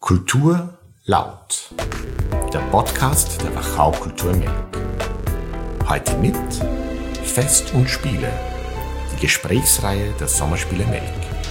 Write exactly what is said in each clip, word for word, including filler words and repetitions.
Kultur laut, der Podcast der Wachau Kultur Melk. Heute mit Fest und Spiele, die Gesprächsreihe der Sommerspiele Melk.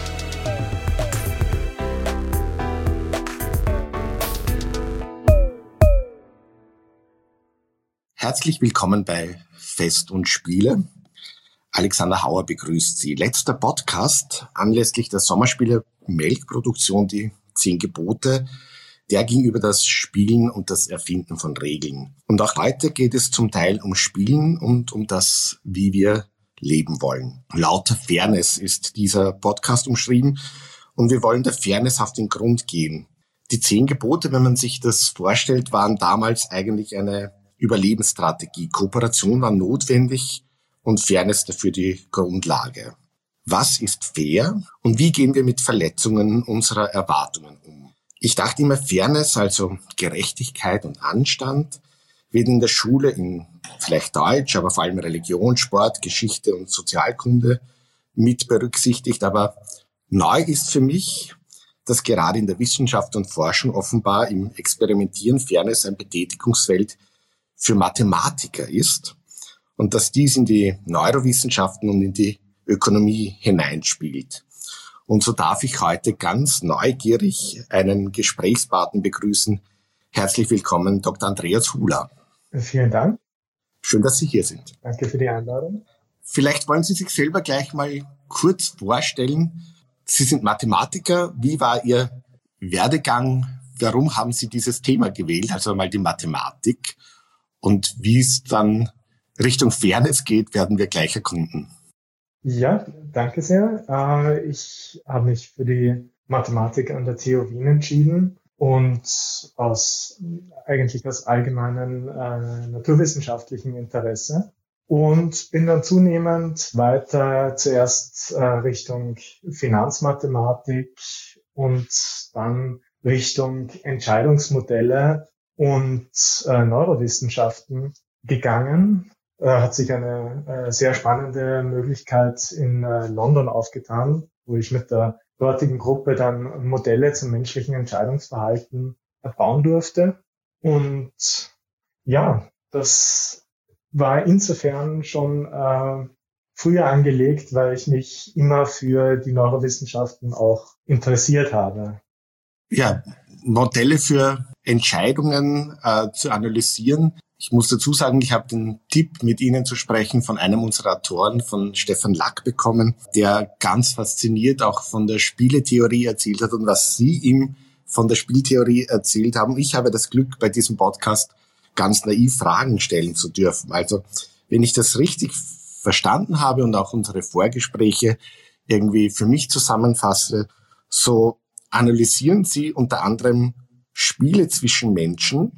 Herzlich willkommen bei Fest und Spiele. Alexander Hauer begrüßt Sie. Letzter Podcast anlässlich der Sommerspiele Melk-Produktion, die Zehn Gebote, der ging über das Spielen und das Erfinden von Regeln. Und auch heute geht es zum Teil um Spielen und um das, wie wir leben wollen. Lauter Fairness ist dieser Podcast umschrieben und wir wollen der Fairness auf den Grund gehen. Die Zehn Gebote, wenn man sich das vorstellt, waren damals eigentlich eine Überlebensstrategie. Kooperation war notwendig und Fairness dafür die Grundlage. Was ist fair und wie gehen wir mit Verletzungen unserer Erwartungen um? Ich dachte immer, Fairness, also Gerechtigkeit und Anstand, wird in der Schule in vielleicht Deutsch, aber vor allem Religion, Sport, Geschichte und Sozialkunde mit berücksichtigt. Aber neu ist für mich, dass gerade in der Wissenschaft und Forschung offenbar im Experimentieren Fairness ein Betätigungsfeld für Mathematiker ist und dass dies in die Neurowissenschaften und in die Ökonomie hineinspielt. Und so darf ich heute ganz neugierig einen Gesprächspartner begrüßen. Herzlich willkommen, Doktor Andreas Huler. Vielen Dank. Schön, dass Sie hier sind. Danke für die Einladung. Vielleicht wollen Sie sich selber gleich mal kurz vorstellen. Sie sind Mathematiker. Wie war Ihr Werdegang? Warum haben Sie dieses Thema gewählt, also mal die Mathematik? Und wie es dann Richtung Fairness geht, werden wir gleich erkunden. Ja, danke sehr. Äh, ich habe mich für die Mathematik an der T U Wien entschieden und aus eigentlich aus allgemeinen äh, naturwissenschaftlichen Interesse und bin dann zunehmend weiter zuerst äh, Richtung Finanzmathematik und dann Richtung Entscheidungsmodelle und äh, Neurowissenschaften gegangen. Hat sich eine äh, sehr spannende Möglichkeit in äh, London aufgetan, wo ich mit der dortigen Gruppe dann Modelle zum menschlichen Entscheidungsverhalten erbauen durfte. Und ja, das war insofern schon äh, früher angelegt, weil ich mich immer für die Neurowissenschaften auch interessiert habe. Ja, Modelle für Entscheidungen äh, zu analysieren. Ich muss dazu sagen, ich habe den Tipp, mit Ihnen zu sprechen, von einem unserer Autoren, von Stefan Lack, bekommen, der ganz fasziniert auch von der Spieletheorie erzählt hat und was Sie ihm von der Spieltheorie erzählt haben. Ich habe das Glück, bei diesem Podcast ganz naiv Fragen stellen zu dürfen. Also, wenn ich das richtig verstanden habe und auch unsere Vorgespräche irgendwie für mich zusammenfasse, so analysieren Sie unter anderem Spiele zwischen Menschen.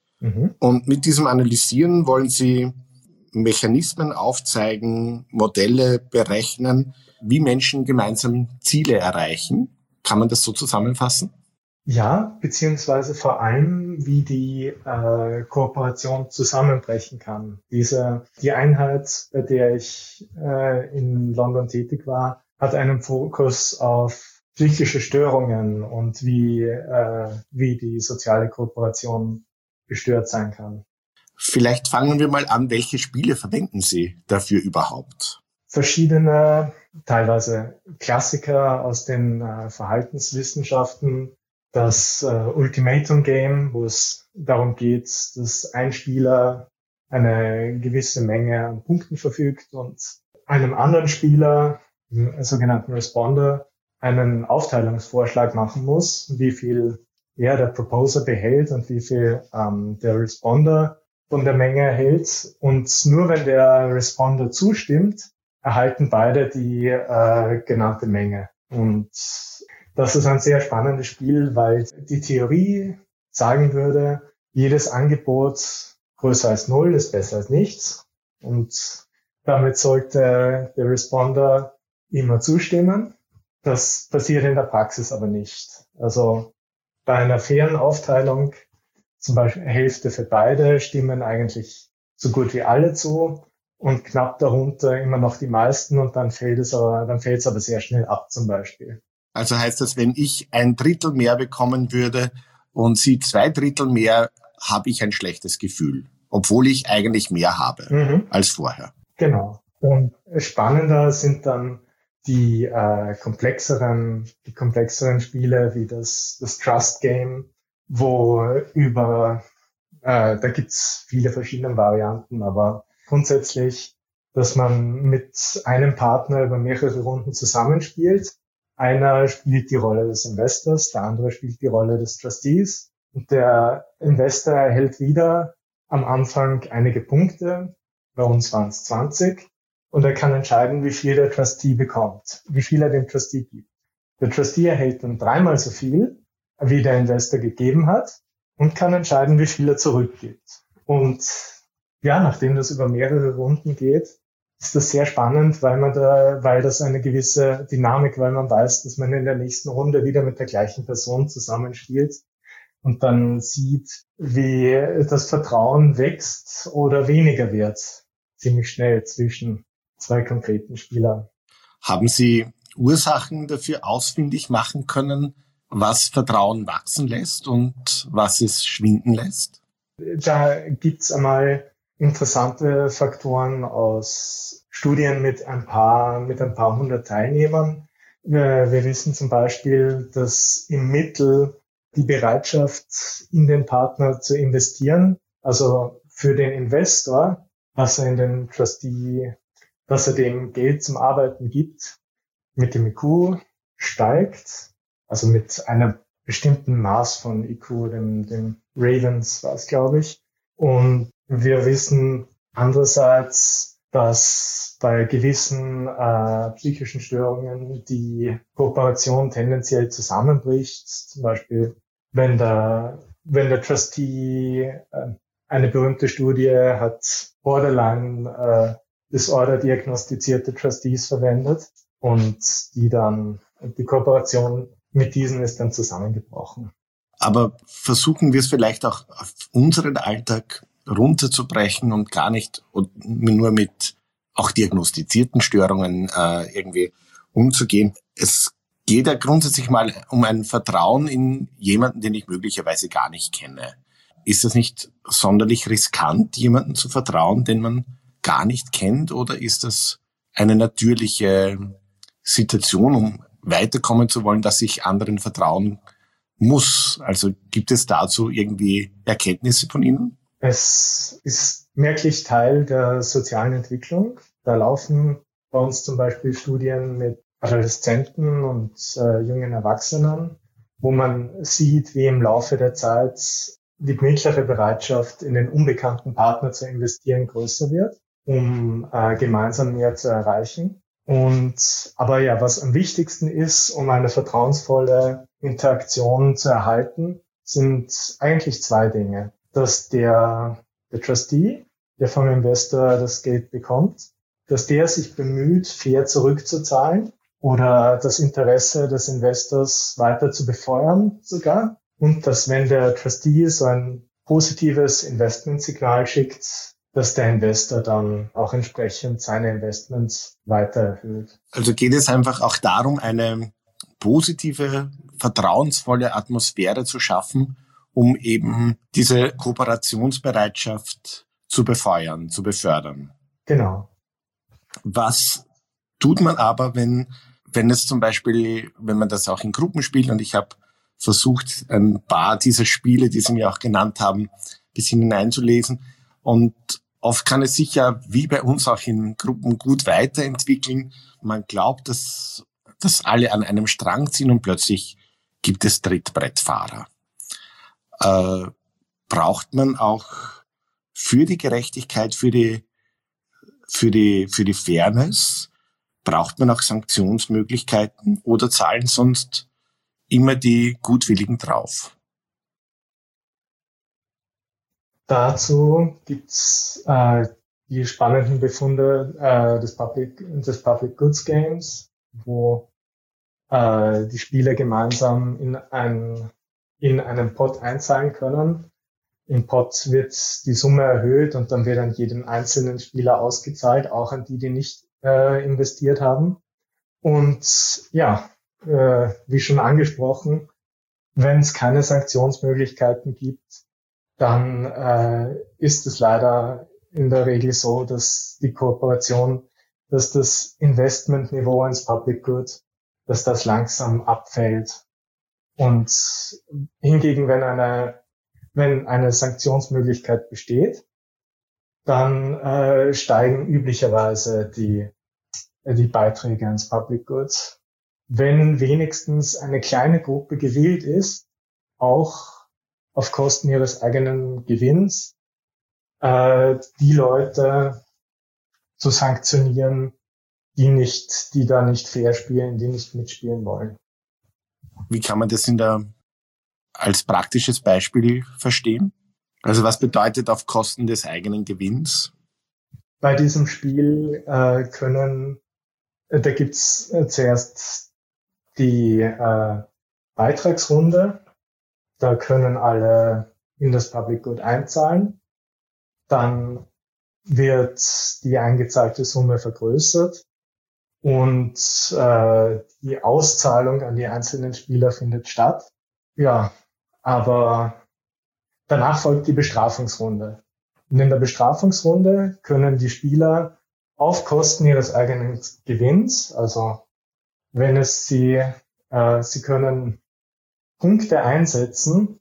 Und mit diesem Analysieren wollen Sie Mechanismen aufzeigen, Modelle berechnen, wie Menschen gemeinsam Ziele erreichen. Kann man das so zusammenfassen? Ja, beziehungsweise vor allem, wie die äh, Kooperation zusammenbrechen kann. Diese, die Einheit, bei der ich äh, in London tätig war, hat einen Fokus auf psychische Störungen und wie, äh, wie die soziale Kooperation gestört sein kann. Vielleicht fangen wir mal an, welche Spiele verwenden Sie dafür überhaupt? Verschiedene, teilweise Klassiker aus den äh, Verhaltenswissenschaften, das äh, Ultimatum Game, wo es darum geht, dass ein Spieler eine gewisse Menge an Punkten verfügt und einem anderen Spieler, einem sogenannten Responder, einen Aufteilungsvorschlag machen muss, wie viel er, der Proposer, behält und wie viel ähm, der Responder von der Menge erhält. Und nur wenn der Responder zustimmt, erhalten beide die äh, genannte Menge. Und das ist ein sehr spannendes Spiel, weil die Theorie sagen würde, jedes Angebot größer als null ist besser als nichts. Und damit sollte der Responder immer zustimmen. Das passiert in der Praxis aber nicht. Also bei einer fairen Aufteilung, zum Beispiel Hälfte für beide, stimmen eigentlich so gut wie alle zu und knapp darunter immer noch die meisten und dann fällt es aber, dann fällt es aber sehr schnell ab zum Beispiel. Also heißt das, wenn ich ein Drittel mehr bekommen würde und Sie zwei Drittel mehr, habe ich ein schlechtes Gefühl, obwohl ich eigentlich mehr habe Mhm. als vorher. Genau. Und spannender sind dann die äh, komplexeren, die komplexeren Spiele wie das, das Trust Game, wo über, äh, da gibt's viele verschiedene Varianten, aber grundsätzlich, dass man mit einem Partner über mehrere Runden zusammenspielt. Einer spielt die Rolle des Investors, der andere spielt die Rolle des Trustees und der Investor erhält wieder am Anfang einige Punkte. Bei uns waren es zwanzig. Und er kann entscheiden, wie viel der Trustee bekommt, wie viel er dem Trustee gibt. Der Trustee erhält dann dreimal so viel, wie der Investor gegeben hat und kann entscheiden, wie viel er zurückgibt. Und ja, nachdem das über mehrere Runden geht, ist das sehr spannend, weil man da, weil das eine gewisse Dynamik, weil man weiß, dass man in der nächsten Runde wieder mit der gleichen Person zusammenspielt und dann sieht, wie das Vertrauen wächst oder weniger wird, ziemlich schnell zwischen zwei konkreten Spielern. Haben Sie Ursachen dafür ausfindig machen können, was Vertrauen wachsen lässt und was es schwinden lässt? Da gibt's einmal interessante Faktoren aus Studien mit ein paar, mit ein paar hundert Teilnehmern. Wir, wir wissen zum Beispiel, dass im Mittel die Bereitschaft, in den Partner zu investieren, also für den Investor, was er in den Trustee, dass er dem Geld zum Arbeiten gibt, mit dem I Q steigt, also mit einer bestimmten Maß von I Q, dem, dem Ravens war es, glaube ich. Und wir wissen andererseits, dass bei gewissen äh, psychischen Störungen die Kooperation tendenziell zusammenbricht. Zum Beispiel, wenn der, wenn der Trustee, äh, eine berühmte Studie hat Borderline äh, Disorder diagnostizierte Trustees verwendet und die dann, die Kooperation mit diesen ist dann zusammengebrochen. Aber versuchen wir es vielleicht auch auf unseren Alltag runterzubrechen und gar nicht und nur mit auch diagnostizierten Störungen äh, irgendwie umzugehen. Es geht ja grundsätzlich mal um ein Vertrauen in jemanden, den ich möglicherweise gar nicht kenne. Ist es nicht sonderlich riskant, jemanden zu vertrauen, den man gar nicht kennt, oder ist das eine natürliche Situation, um weiterkommen zu wollen, dass ich anderen vertrauen muss? Also gibt es dazu irgendwie Erkenntnisse von Ihnen? Es ist merklich Teil der sozialen Entwicklung. Da laufen bei uns zum Beispiel Studien mit Adoleszenten und äh, jungen Erwachsenen, wo man sieht, wie im Laufe der Zeit die mittlere Bereitschaft, in den unbekannten Partner zu investieren, größer wird, um äh, gemeinsam mehr zu erreichen. Und aber ja, was am wichtigsten ist, um eine vertrauensvolle Interaktion zu erhalten, sind eigentlich zwei Dinge. Dass der, der Trustee, der vom Investor das Geld bekommt, dass der sich bemüht, fair zurückzuzahlen oder das Interesse des Investors weiter zu befeuern sogar. Und dass, wenn der Trustee so ein positives Investmentsignal schickt, dass der Investor dann auch entsprechend seine Investments weiter erhöht. Also geht es einfach auch darum, eine positive, vertrauensvolle Atmosphäre zu schaffen, um eben diese Kooperationsbereitschaft zu befeuern, zu befördern. Genau. Was tut man aber, wenn, wenn es zum Beispiel, wenn man das auch in Gruppen spielt, und ich habe versucht, ein paar dieser Spiele, die Sie mir auch genannt haben, ein bisschen hineinzulesen, und oft kann es sich ja, wie bei uns auch in Gruppen, gut weiterentwickeln. Man glaubt, dass, dass alle an einem Strang ziehen und plötzlich gibt es Trittbrettfahrer. Äh, braucht man auch für die Gerechtigkeit, für die, für die, für die Fairness, braucht man auch Sanktionsmöglichkeiten, oder zahlen sonst immer die Gutwilligen drauf? Dazu gibt's äh, die spannenden Befunde äh, des Public, des Public Goods Games, wo äh, die Spieler gemeinsam in, ein, in einen Pot einzahlen können. Im Pot wird die Summe erhöht und dann wird an jeden einzelnen Spieler ausgezahlt, auch an die, die nicht äh, investiert haben. Und ja, äh, wie schon angesprochen, wenn es keine Sanktionsmöglichkeiten gibt, dann äh, ist es leider in der Regel so, dass die Kooperation, dass das Investmentniveau ins Public Good, dass das langsam abfällt. Und hingegen, wenn eine, wenn eine Sanktionsmöglichkeit besteht, dann äh, steigen üblicherweise die, die Beiträge ins Public Good. Wenn wenigstens eine kleine Gruppe gewillt ist, auch auf Kosten ihres eigenen Gewinns, äh, die Leute zu sanktionieren, die nicht, die da nicht fair spielen, die nicht mitspielen wollen. Wie kann man das in der, als praktisches Beispiel verstehen? Also was bedeutet auf Kosten des eigenen Gewinns? Bei diesem Spiel äh, können, äh, da gibt's äh, zuerst die äh, Beitragsrunde. Da können alle in das Public Good einzahlen. Dann wird die eingezahlte Summe vergrößert und äh, die Auszahlung an die einzelnen Spieler findet statt. Ja, aber danach folgt die Bestrafungsrunde. Und in der Bestrafungsrunde können die Spieler auf Kosten ihres eigenen Gewinns, also wenn es sie, äh, sie können Punkte einsetzen,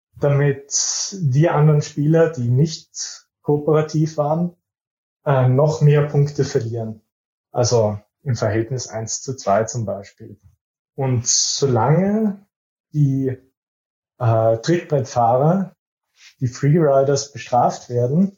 damit die anderen Spieler, die nicht kooperativ waren, äh, noch mehr Punkte verlieren. Also im Verhältnis eins zu zwei zum Beispiel. Und solange die äh, Trittbrettfahrer, die Freeriders bestraft werden,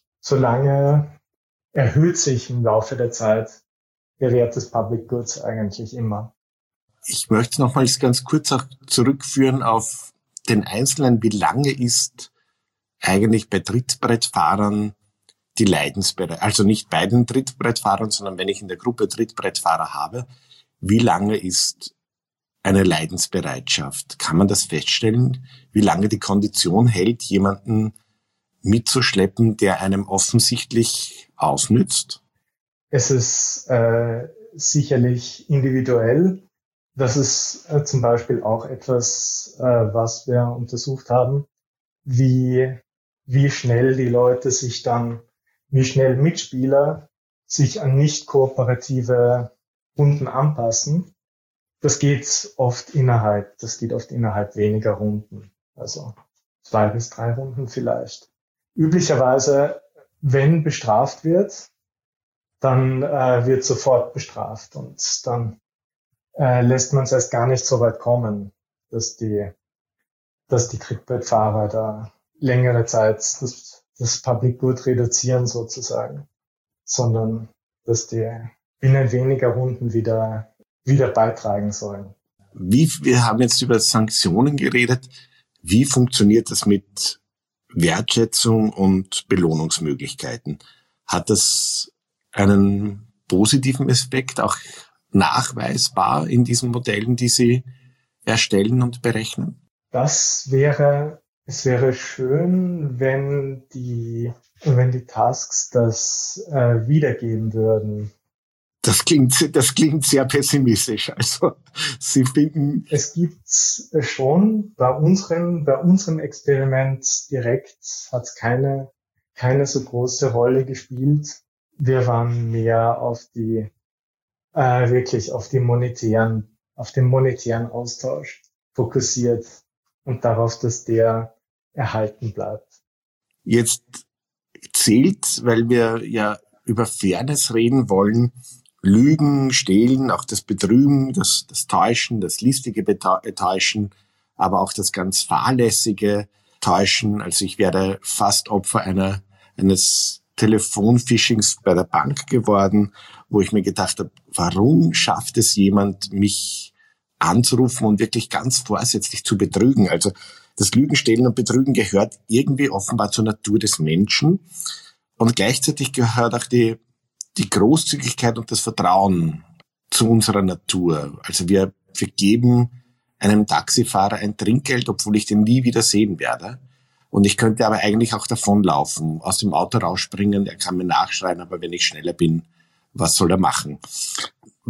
solange erhöht sich im Laufe der Zeit der Wert des Public Goods eigentlich immer. Ich möchte nochmals ganz kurz auch zurückführen auf den Einzelnen. Wie lange ist eigentlich bei Trittbrettfahrern die Leidensbereitschaft, also nicht bei den Trittbrettfahrern, sondern wenn ich in der Gruppe Trittbrettfahrer habe, wie lange ist eine Leidensbereitschaft? Kann man das feststellen, wie lange die Kondition hält, jemanden mitzuschleppen, der einem offensichtlich ausnützt? Es ist äh, sicherlich individuell. Das ist äh, zum Beispiel auch etwas, äh, was wir untersucht haben, wie wie schnell die Leute sich dann, wie schnell Mitspieler sich an nicht kooperative Runden anpassen. Das geht oft innerhalb, das geht oft innerhalb weniger Runden, also zwei bis drei Runden vielleicht. Üblicherweise, wenn bestraft wird, dann äh, wird sofort bestraft und dann äh, lässt man es erst gar nicht so weit kommen, dass die, dass die Trittbrettfahrer da längere Zeit das, das Public Good reduzieren sozusagen, sondern dass die binnen weniger Runden wieder, wieder beitragen sollen. Wie, wir haben jetzt über Sanktionen geredet. Wie funktioniert das mit Wertschätzung und Belohnungsmöglichkeiten? Hat das einen positiven Aspekt, auch nachweisbar in diesen Modellen, die Sie erstellen und berechnen? Das wäre, es wäre schön, wenn die, wenn die Tasks das äh, wiedergeben würden. Das klingt, das klingt sehr pessimistisch. Also, Sie finden... Es gibt schon bei unserem, bei unserem Experiment direkt hat es keine, keine so große Rolle gespielt. Wir waren mehr auf die, äh, wirklich auf die monetären, auf den monetären Austausch fokussiert und darauf, dass der erhalten bleibt. Jetzt zählt, weil wir ja über Fairness reden wollen, Lügen, Stehlen, auch das Betrügen, das, das Täuschen, das listige Täuschen, aber auch das ganz fahrlässige Täuschen. Also ich werde fast Opfer einer, eines Telefonphishings bei der Bank geworden, wo ich mir gedacht habe, warum schafft es jemand, mich anzurufen und wirklich ganz vorsätzlich zu betrügen? Also das Lügen, Stehlen und Betrügen gehört irgendwie offenbar zur Natur des Menschen. Und gleichzeitig gehört auch die, die Großzügigkeit und das Vertrauen zu unserer Natur. Also wir, wir geben einem Taxifahrer ein Trinkgeld, obwohl ich den nie wieder sehen werde. Und ich könnte aber eigentlich auch davonlaufen, aus dem Auto rausspringen, er kann mir nachschreien, aber wenn ich schneller bin, was soll er machen?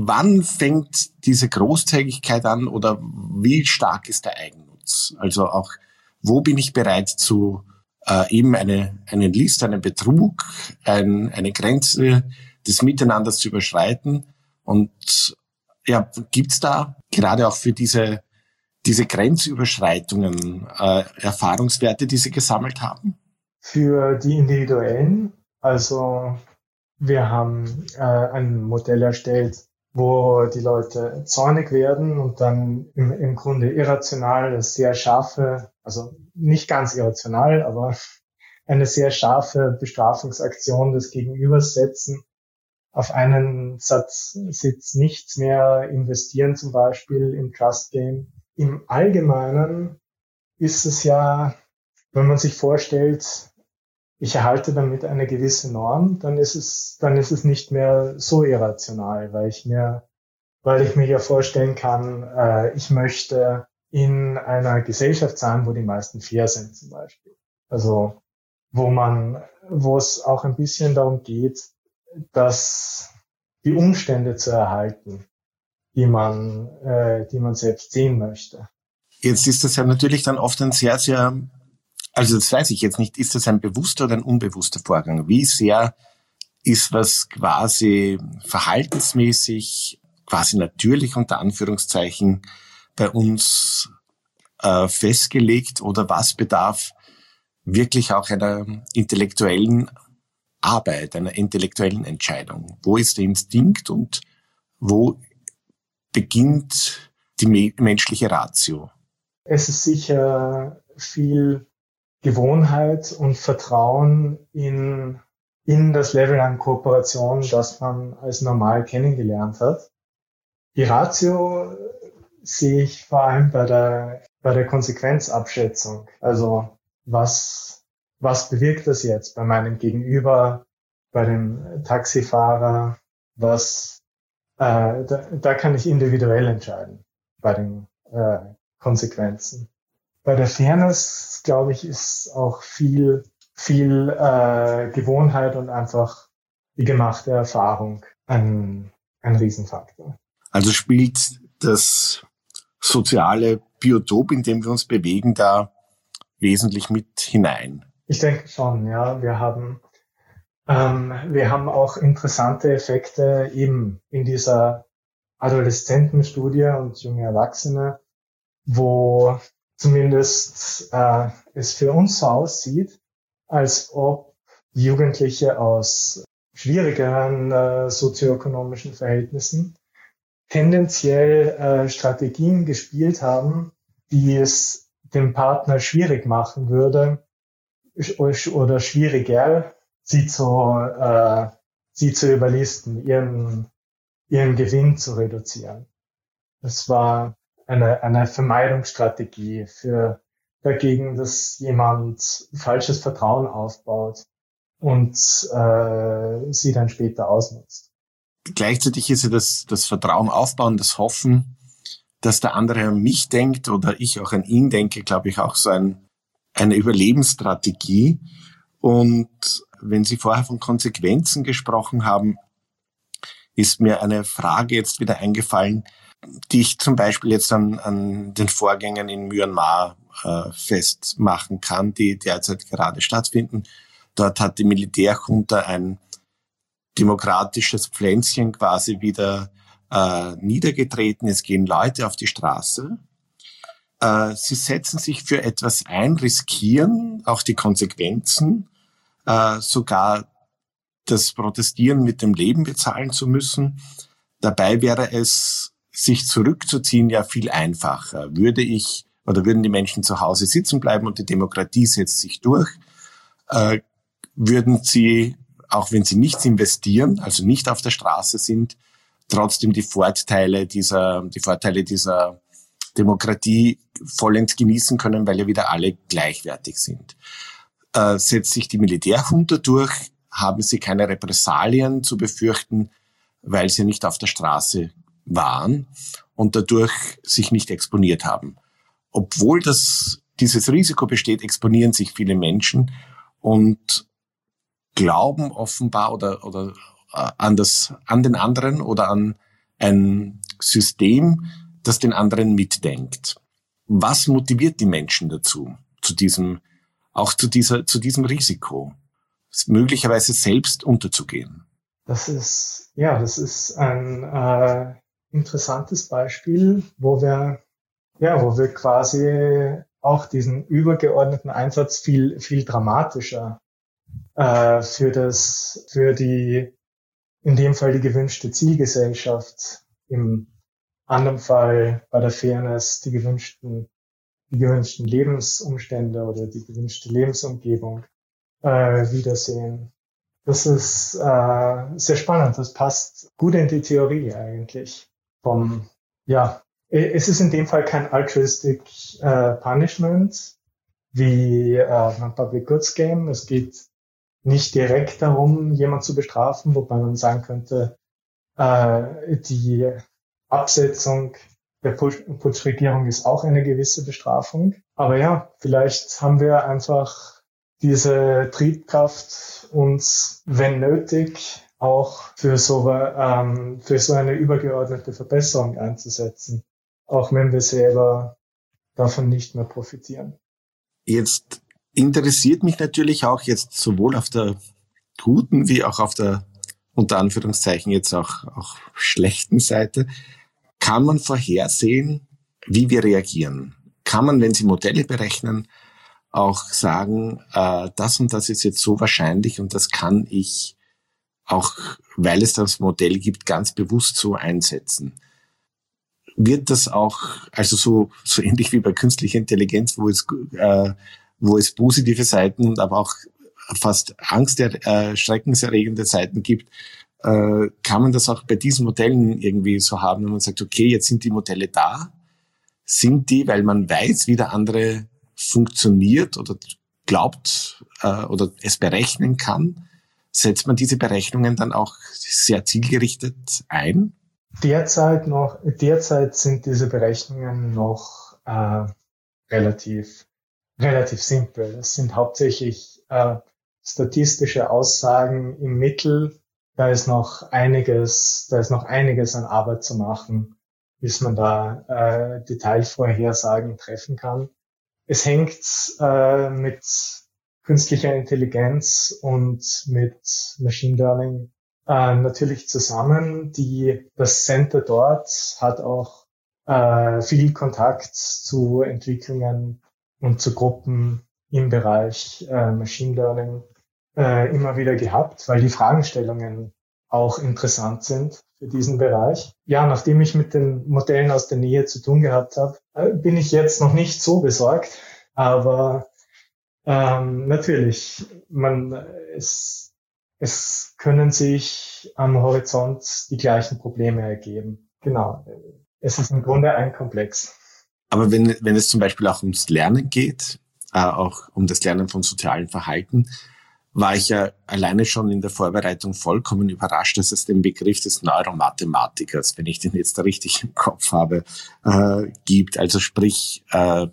wann fängt diese Großzügigkeit an oder wie stark ist der Eigennutz? Also auch, wo bin ich bereit zu äh, eben eine einen List, einen Betrug, ein, eine Grenze des Miteinanders zu überschreiten? Und ja, gibt's da gerade auch für diese diese Grenzüberschreitungen äh, Erfahrungswerte, die Sie gesammelt haben? Für die Individuellen, also wir haben äh, ein Modell erstellt, wo die Leute zornig werden und dann im, im Grunde irrational eine sehr scharfe, also nicht ganz irrational, aber eine sehr scharfe Bestrafungsaktion des Gegenübers setzen, auf einen Satz Sitz nichts mehr investieren, zum Beispiel im Trust Game. Im Allgemeinen ist es ja, wenn man sich vorstellt, ich erhalte damit eine gewisse Norm, dann ist es, dann ist es nicht mehr so irrational, weil ich mir, weil ich mir ja vorstellen kann, äh, ich möchte in einer Gesellschaft sein, wo die meisten fair sind, zum Beispiel. Also, wo man, wo es auch ein bisschen darum geht, dass die Umstände zu erhalten, die man, äh, die man selbst sehen möchte. Jetzt ist das ja natürlich dann oft ein sehr, sehr, also das weiß ich jetzt nicht, ist das ein bewusster oder ein unbewusster Vorgang? Wie sehr ist was quasi verhaltensmäßig, quasi natürlich unter Anführungszeichen bei uns äh, festgelegt oder was bedarf wirklich auch einer intellektuellen Arbeit, einer intellektuellen Entscheidung? Wo ist der Instinkt und wo beginnt die me- menschliche Ratio? Es ist sicher viel Gewohnheit und Vertrauen in, in das Level an Kooperation, das man als normal kennengelernt hat. Die Ratio sehe ich vor allem bei der, bei der Konsequenzabschätzung. Also, was, was bewirkt das jetzt bei meinem Gegenüber, bei dem Taxifahrer, was, äh, da, da kann ich individuell entscheiden bei den äh, Konsequenzen. Bei der Fairness, glaube ich, ist auch viel, viel äh, Gewohnheit und einfach die gemachte Erfahrung ein, ein Riesenfaktor. Also spielt das soziale Biotop, in dem wir uns bewegen, da wesentlich mit hinein? Ich denke schon, ja. Wir haben, ähm, wir haben auch interessante Effekte eben in dieser Adoleszentenstudie und junge Erwachsene, wo zumindest äh, es für uns so aussieht, als ob Jugendliche aus schwierigeren äh, sozioökonomischen Verhältnissen tendenziell äh, Strategien gespielt haben, die es dem Partner schwierig machen würde oder schwieriger, sie zu, äh, sie zu überlisten, ihren, ihren Gewinn zu reduzieren. Das war eine, eine Vermeidungsstrategie für dagegen, dass jemand falsches Vertrauen aufbaut und äh, sie dann später ausnutzt. Gleichzeitig ist ja das, das Vertrauen aufbauen, das Hoffen, dass der andere an mich denkt oder ich auch an ihn denke, glaube ich, auch so ein, eine Überlebensstrategie. Und wenn Sie vorher von Konsequenzen gesprochen haben, ist mir eine Frage jetzt wieder eingefallen, die ich zum Beispiel jetzt an, an den Vorgängen in Myanmar äh, festmachen kann, die derzeit gerade stattfinden. Dort hat die Militärjunta ein demokratisches Pflänzchen quasi wieder äh, niedergetreten. Es gehen Leute auf die Straße. Äh, sie setzen sich für etwas ein, riskieren auch die Konsequenzen, äh, sogar das Protestieren mit dem Leben bezahlen zu müssen. Dabei wäre es, sich zurückzuziehen, ja viel einfacher. Würde ich oder würden die Menschen zu Hause sitzen bleiben und die Demokratie setzt sich durch, äh, würden sie, auch wenn sie nichts investieren, also nicht auf der Straße sind, trotzdem die Vorteile dieser, die Vorteile dieser Demokratie vollends genießen können, weil ja wieder alle gleichwertig sind. Äh, setzt sich die Militärjunta durch, haben sie keine Repressalien zu befürchten, weil sie nicht auf der Straße waren und dadurch sich nicht exponiert haben. Obwohl das, dieses Risiko besteht, exponieren sich viele Menschen und glauben offenbar oder, oder äh, an das, an den anderen oder an ein System, das den anderen mitdenkt. Was motiviert die Menschen dazu, zu diesem, auch zu dieser, zu diesem Risiko, möglicherweise selbst unterzugehen? Das ist, ja, das ist ein äh, interessantes Beispiel, wo wir, ja, wo wir quasi auch diesen übergeordneten Einsatz viel, viel dramatischer äh, für das, für die, in dem Fall die gewünschte Zielgesellschaft, im anderen Fall bei der Fairness die gewünschten, die gewünschten Lebensumstände oder die gewünschte Lebensumgebung äh, wiedersehen. Das ist äh, sehr spannend. Das passt gut in die Theorie eigentlich. Vom, ja, es ist in dem Fall kein altruistic äh, Punishment wie äh, ein Public Goods Game. Es geht nicht direkt darum, jemanden zu bestrafen, wobei man sagen könnte, äh, die Absetzung der Putschregierung ist auch eine gewisse Bestrafung. Aber ja, vielleicht haben wir einfach diese Triebkraft, uns, wenn nötig, auch für so, ähm, für so eine übergeordnete Verbesserung einzusetzen, auch wenn wir selber davon nicht mehr profitieren. Jetzt interessiert mich natürlich auch jetzt sowohl auf der guten wie auch auf der unter Anführungszeichen jetzt auch, auch schlechten Seite. Kann man vorhersehen, wie wir reagieren? Kann man, wenn Sie Modelle berechnen, auch sagen, äh, das und das ist jetzt so wahrscheinlich und das kann ich auch, weil es das Modell gibt, ganz bewusst so einsetzen? Wird das auch, also so so ähnlich wie bei künstlicher Intelligenz, wo es äh, wo es positive Seiten und aber auch fast Angst, äh, schreckenserregende Seiten gibt, äh, kann man das auch bei diesen Modellen irgendwie so haben, wenn man sagt, okay, jetzt sind die Modelle da, sind die, weil man weiß, wie der andere funktioniert oder glaubt äh, oder es berechnen kann, setzt man diese Berechnungen dann auch sehr zielgerichtet ein? Derzeit noch, derzeit sind diese Berechnungen noch äh, relativ relativ simpel. Es sind hauptsächlich äh, statistische Aussagen im Mittel. Da ist noch einiges, da ist noch einiges an Arbeit zu machen, bis man da äh, Detailvorhersagen treffen kann. Es hängt äh, mit künstlicher Intelligenz und mit Machine Learning äh, natürlich zusammen. Die, das Center dort hat auch äh, viel Kontakt zu Entwicklungen und zu Gruppen im Bereich äh, Machine Learning äh, immer wieder gehabt, weil die Fragestellungen auch interessant sind für diesen Bereich. Ja, nachdem ich mit den Modellen aus der Nähe zu tun gehabt habe, äh, bin ich jetzt noch nicht so besorgt, aber ähm, natürlich, man es, es können sich am Horizont die gleichen Probleme ergeben. Genau, es ist im Grunde ein Komplex. Aber wenn, wenn es zum Beispiel auch ums Lernen geht, äh, auch um das Lernen von sozialen Verhalten, war ich ja alleine schon in der Vorbereitung vollkommen überrascht, dass es den Begriff des Neuromathematikers, wenn ich den jetzt richtig im Kopf habe, äh, gibt. Also sprich, äh,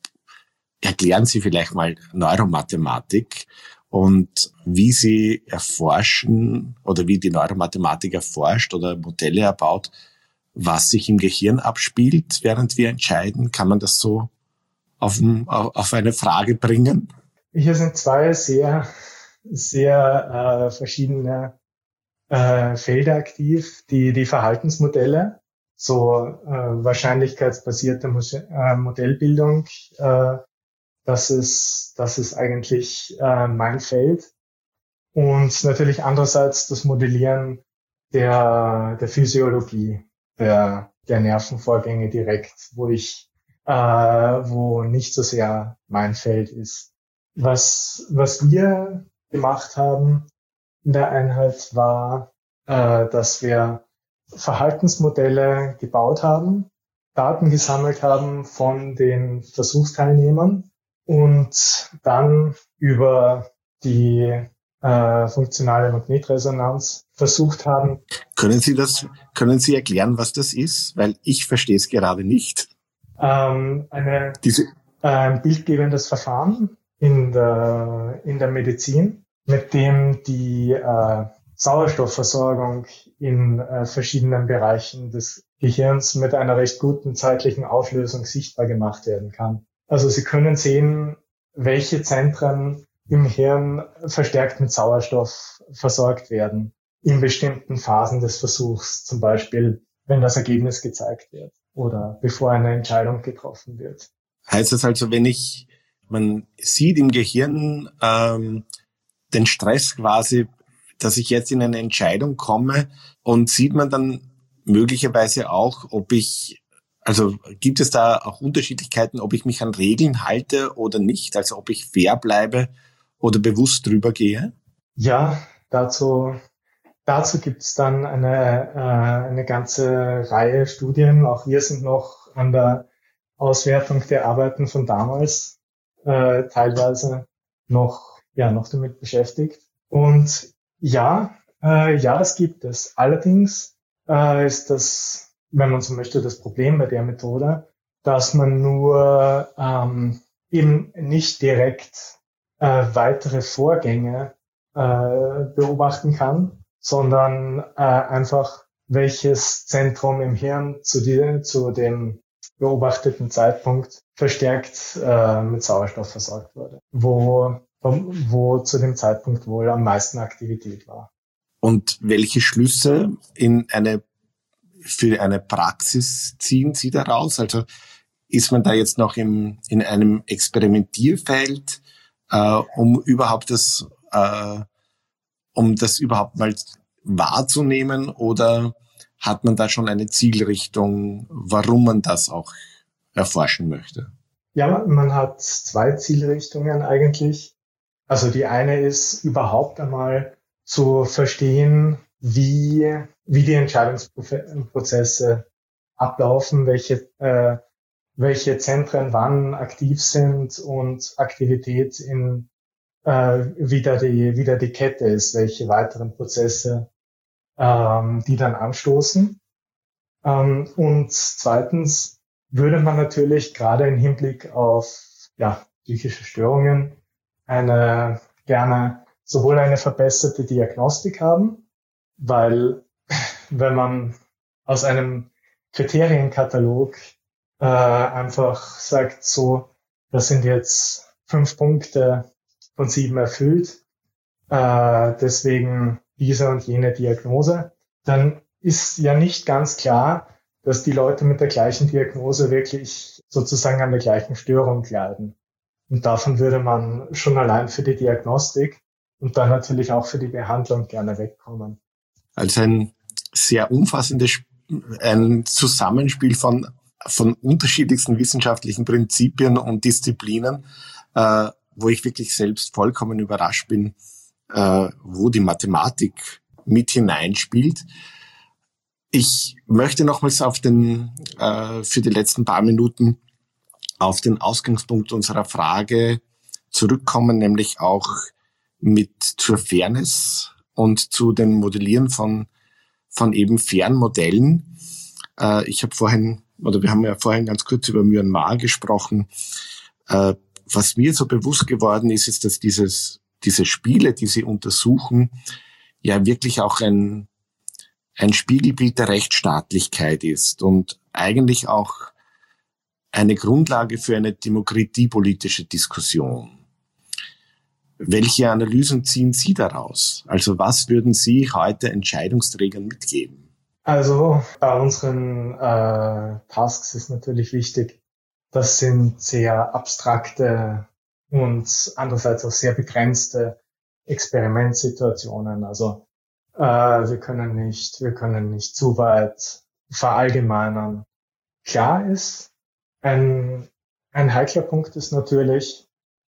erklären Sie vielleicht mal Neuromathematik und wie Sie erforschen oder wie die Neuromathematik erforscht oder Modelle erbaut, was sich im Gehirn abspielt, während wir entscheiden. Kann man das so auf, auf eine Frage bringen? Hier sind zwei sehr, sehr äh, verschiedene äh, Felder aktiv. Die, die Verhaltensmodelle, so äh, wahrscheinlichkeitsbasierte Mo- äh, Modellbildung, äh, das ist, das ist eigentlich äh, mein Feld. Und natürlich andererseits das Modellieren der, der Physiologie. Der, der Nervenvorgänge direkt, wo ich, äh, wo nicht so sehr mein Feld ist. Was, was wir gemacht haben in der Einheit war, äh, dass wir Verhaltensmodelle gebaut haben, Daten gesammelt haben von den Versuchsteilnehmern und dann über die äh, funktionale Magnetresonanz versucht haben. Können Sie das, können Sie erklären, was das ist? Weil ich verstehe es gerade nicht. Ähm, eine, Diese ein bildgebendes Verfahren in der, in der Medizin, mit dem die, äh, Sauerstoffversorgung in äh, verschiedenen Bereichen des Gehirns mit einer recht guten zeitlichen Auflösung sichtbar gemacht werden kann. Also Sie können sehen, welche Zentren im Hirn verstärkt mit Sauerstoff versorgt werden in bestimmten Phasen des Versuchs, zum Beispiel wenn das Ergebnis gezeigt wird oder bevor eine Entscheidung getroffen wird. Heißt das also, wenn ich, man sieht im Gehirn ähm, den Stress quasi, dass ich jetzt in eine Entscheidung komme, und sieht man dann möglicherweise auch, ob ich, also gibt es da auch Unterschiedlichkeiten, ob ich mich an Regeln halte oder nicht, also ob ich fair bleibe oder bewusst drüber gehe? Ja, dazu dazu gibt es dann eine äh, eine ganze Reihe Studien. Auch wir sind noch an der Auswertung der Arbeiten von damals äh, teilweise noch ja noch damit beschäftigt. Und ja, äh, ja, das gibt es. Allerdings äh, ist das, wenn man so möchte, das Problem bei der Methode, dass man nur ähm, eben nicht direkt äh, weitere Vorgänge äh, beobachten kann, sondern äh, einfach welches Zentrum im Hirn zu, die, zu dem beobachteten Zeitpunkt verstärkt äh, mit Sauerstoff versorgt wurde, wo, wo zu dem Zeitpunkt wohl am meisten Aktivität war. Und welche Schlüsse in eine, für eine Praxis ziehen Sie daraus? Also ist man da jetzt noch im, in einem Experimentierfeld, äh, um überhaupt das, äh, um das überhaupt mal wahrzunehmen, oder hat man da schon eine Zielrichtung, warum man das auch erforschen möchte? Ja, man hat zwei Zielrichtungen eigentlich. Also die eine ist überhaupt einmal zu verstehen, wie, wie die Entscheidungsprozesse ablaufen, welche, äh, welche Zentren wann aktiv sind und Aktivität in äh, wieder die, wieder die Kette ist, welche weiteren Prozesse ähm, die dann anstoßen. Ähm, und zweitens würde man natürlich gerade im Hinblick auf ja, psychische Störungen eine gerne sowohl eine verbesserte Diagnostik haben, weil wenn man aus einem Kriterienkatalog äh, einfach sagt, so, das sind jetzt fünf Punkte von sieben erfüllt, äh, deswegen diese und jene Diagnose, dann ist ja nicht ganz klar, dass die Leute mit der gleichen Diagnose wirklich sozusagen an der gleichen Störung leiden. Und davon würde man schon allein für die Diagnostik und dann natürlich auch für die Behandlung gerne wegkommen. Also ein sehr umfassendes ein Zusammenspiel von, von unterschiedlichsten wissenschaftlichen Prinzipien und Disziplinen, äh, wo ich wirklich selbst vollkommen überrascht bin, äh, wo die Mathematik mit hineinspielt. Ich möchte nochmals auf den, äh, für die letzten paar Minuten auf den Ausgangspunkt unserer Frage zurückkommen, nämlich auch mit zur Fairness und zu dem Modellieren von, von eben fairen Modellen. Äh, ich habe vorhin, oder wir haben ja vorhin ganz kurz über Myanmar gesprochen. Äh, was mir so bewusst geworden ist, ist, dass dieses, diese Spiele, die sie untersuchen, ja wirklich auch ein, ein Spiegelbild der Rechtsstaatlichkeit ist und eigentlich auch eine Grundlage für eine demokratiepolitische Diskussion. Welche Analysen ziehen Sie daraus? Also was würden Sie heute Entscheidungsträgern mitgeben? Also bei unseren äh, Tasks ist natürlich wichtig, das sind sehr abstrakte und andererseits auch sehr begrenzte Experimentsituationen. Also äh, wir können nicht, wir können nicht zu weit verallgemeinern. Klar ist, ein, ein heikler Punkt ist natürlich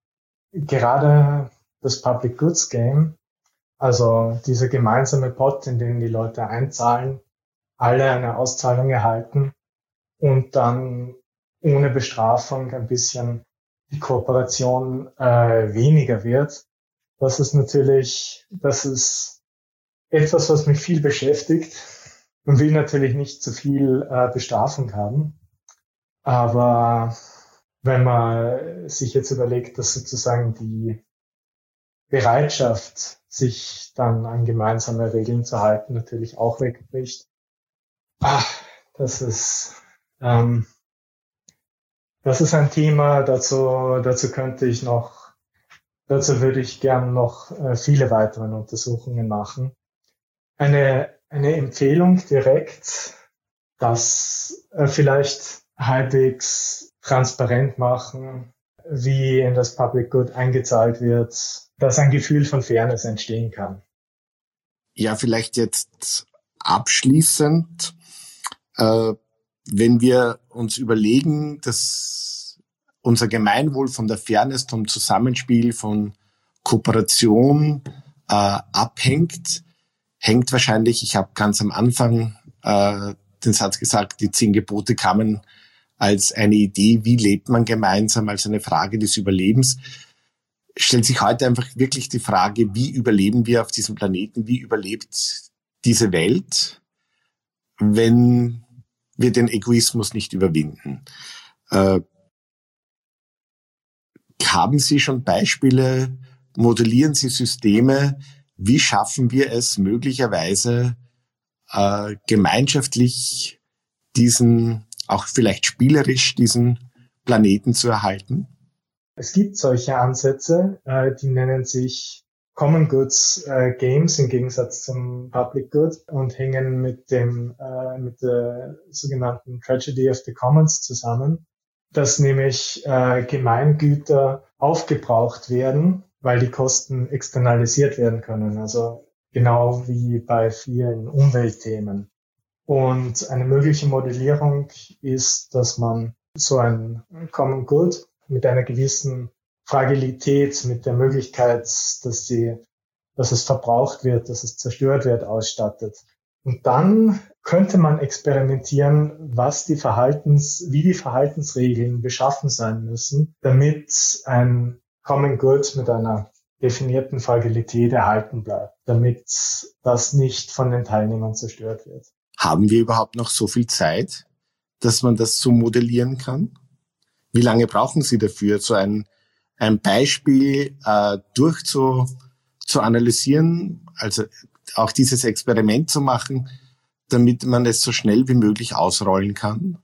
gerade das Public Goods Game, also dieser gemeinsame Pot, in den die Leute einzahlen, alle eine Auszahlung erhalten und dann ohne Bestrafung ein bisschen die Kooperation äh, weniger wird. Das ist natürlich, das ist etwas, was mich viel beschäftigt und will natürlich nicht zu viel äh, Bestrafung haben. Aber wenn man sich jetzt überlegt, dass sozusagen die Bereitschaft, sich dann an gemeinsame Regeln zu halten, natürlich auch wegbricht. Ah, das ist, ähm, das ist ein Thema, dazu, dazu könnte ich noch, dazu würde ich gern noch äh, viele weitere Untersuchungen machen. Eine, eine Empfehlung direkt, das äh, vielleicht halbwegs transparent machen, wie in das Public Good eingezahlt wird, dass ein Gefühl von Fairness entstehen kann. Ja, vielleicht jetzt abschließend, äh, wenn wir uns überlegen, dass unser Gemeinwohl von der Fairness, vom Zusammenspiel, von Kooperation äh, abhängt, hängt wahrscheinlich, ich habe ganz am Anfang äh, den Satz gesagt, die zehn Gebote kamen als eine Idee, wie lebt man gemeinsam, als eine Frage des Überlebens. Stellt sich heute einfach wirklich die Frage, wie überleben wir auf diesem Planeten, wie überlebt diese Welt, wenn wir den Egoismus nicht überwinden. Äh, haben Sie schon Beispiele, modellieren Sie Systeme, wie schaffen wir es möglicherweise äh, gemeinschaftlich diesen, auch vielleicht spielerisch, diesen Planeten zu erhalten? Es gibt solche Ansätze, äh, die nennen sich Common Goods äh, Games im Gegensatz zum Public Good und hängen mit dem äh, mit der sogenannten Tragedy of the Commons zusammen, dass nämlich äh, Gemeingüter aufgebraucht werden, weil die Kosten externalisiert werden können, also genau wie bei vielen Umweltthemen. Und eine mögliche Modellierung ist, dass man so ein Common Good mit einer gewissen Fragilität, mit der Möglichkeit, dass sie, dass es verbraucht wird, dass es zerstört wird, ausstattet. Und dann könnte man experimentieren, was die Verhaltens, wie die Verhaltensregeln beschaffen sein müssen, damit ein Common Good mit einer definierten Fragilität erhalten bleibt, damit das nicht von den Teilnehmern zerstört wird. Haben wir überhaupt noch so viel Zeit, dass man das so modellieren kann? Wie lange brauchen Sie dafür, so ein, ein Beispiel äh, durch zu, zu analysieren, also auch dieses Experiment zu machen, damit man es so schnell wie möglich ausrollen kann?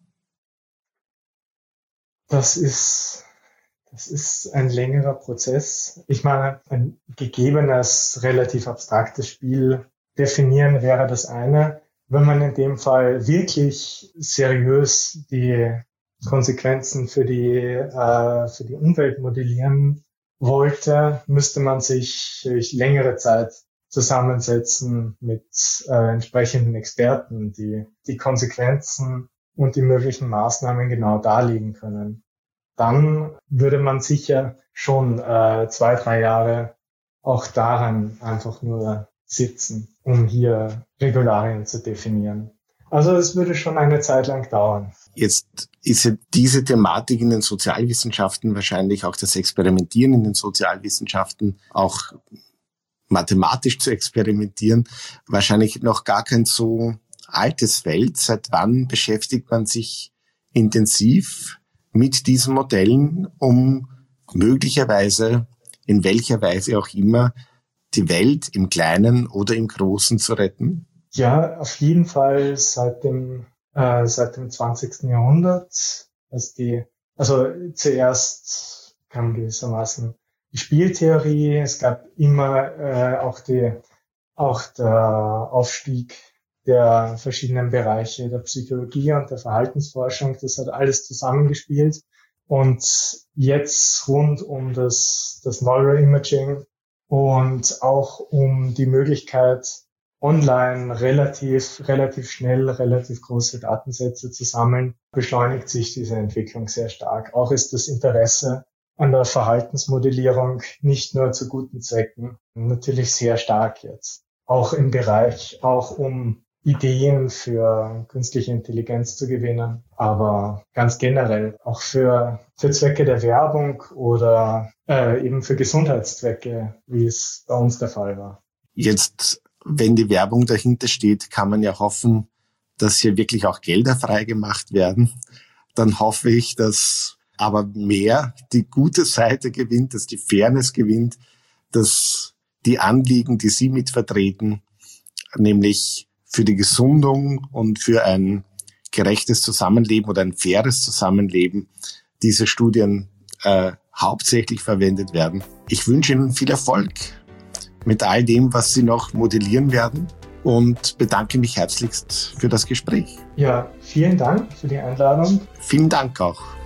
Das ist, das ist ein längerer Prozess. Ich meine, ein gegebenes, relativ abstraktes Spiel definieren wäre das eine. Wenn man in dem Fall wirklich seriös die Konsequenzen für die äh, für die Umwelt modellieren wollte, müsste man sich durch längere Zeit zusammensetzen mit äh, entsprechenden Experten, die die Konsequenzen und die möglichen Maßnahmen genau darlegen können. Dann würde man sicher schon äh, zwei, drei Jahre auch daran einfach nur sitzen, um hier Regularien zu definieren. Also es würde schon eine Zeit lang dauern. Jetzt ist ja diese Thematik in den Sozialwissenschaften, wahrscheinlich auch das Experimentieren in den Sozialwissenschaften, auch mathematisch zu experimentieren, wahrscheinlich noch gar kein so altes Feld. Seit wann beschäftigt man sich intensiv mit diesen Modellen, um möglicherweise, in welcher Weise auch immer, die Welt im Kleinen oder im Großen zu retten? Ja, auf jeden Fall seit dem äh, seit dem zwanzigsten Jahrhundert, als die, also zuerst kam gewissermaßen die Spieltheorie, es gab immer äh, auch die auch der Aufstieg der verschiedenen Bereiche der Psychologie und der Verhaltensforschung, das hat alles zusammengespielt. Und jetzt rund um das das Neuroimaging und auch um die Möglichkeit, online relativ, relativ schnell, relativ große Datensätze zu sammeln, beschleunigt sich diese Entwicklung sehr stark. Auch ist das Interesse an der Verhaltensmodellierung nicht nur zu guten Zwecken natürlich sehr stark jetzt. Auch im Bereich, auch um Ideen für künstliche Intelligenz zu gewinnen, aber ganz generell auch für, für Zwecke der Werbung oder äh, eben für Gesundheitszwecke, wie es bei uns der Fall war. Jetzt, wenn die Werbung dahinter steht, kann man ja hoffen, dass hier wirklich auch Gelder freigemacht werden. Dann hoffe ich, dass aber mehr die gute Seite gewinnt, dass die Fairness gewinnt, dass die Anliegen, die Sie mitvertreten, nämlich für die Gesundung und für ein gerechtes Zusammenleben oder ein faires Zusammenleben, diese Studien äh, hauptsächlich verwendet werden. Ich wünsche Ihnen viel Erfolg mit all dem, was Sie noch modellieren werden, und bedanke mich herzlichst für das Gespräch. Ja, vielen Dank für die Einladung. Vielen Dank auch.